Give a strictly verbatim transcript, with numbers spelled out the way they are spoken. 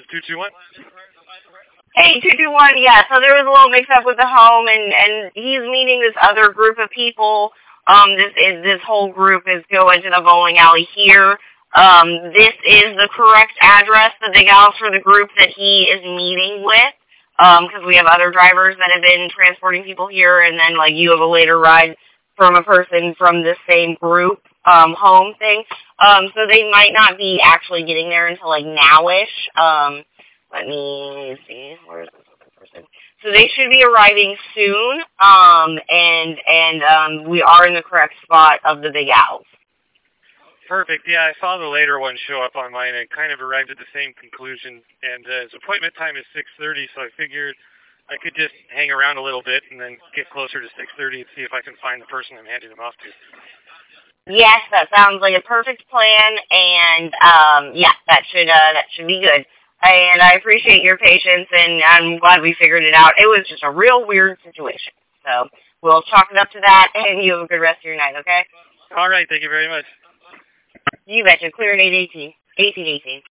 two two one. Hey, two two one, yeah, so there was a little mix-up with the home, and, and he's meeting this other group of people. Um, this is this whole group is going to the bowling alley here. Um, this is the correct address, the big house for the group that he is meeting with, because um, we have other drivers that have been transporting people here, and then, like, you have a later ride from a person from the same group um, home thing. Um, so they might not be actually getting there until, like, now-ish. Um, let me see. Where's this other person? So they should be arriving soon, um, and and um, we are in the correct spot of the Big Owls. Perfect. Yeah, I saw the later one show up on mine and kind of arrived at the same conclusion. And uh, his appointment time is six thirty, so I figured I could just hang around a little bit and then get closer to six thirty and see if I can find the person I'm handing him off to. Yes, that sounds like a perfect plan, and um, yeah, that should uh, that should be good. And I appreciate your patience, and I'm glad we figured it out. It was just a real weird situation. So we'll chalk it up to that, and you have a good rest of your night, okay? All right, thank you very much. You betcha. Clear at eight eighteen. eighteen eighteen.